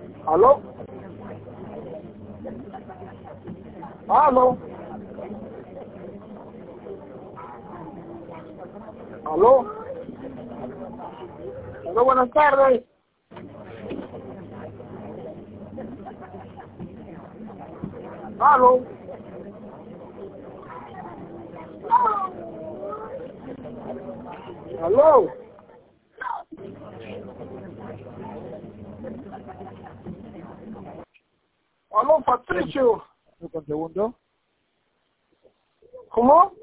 ¿Aló? ¿Aló? ¿Aló? ¿Aló? Buenas tardes. ¿Aló? ¿Aló? ¿Aló, Patricio? ¿Un segundo? ¿Cómo?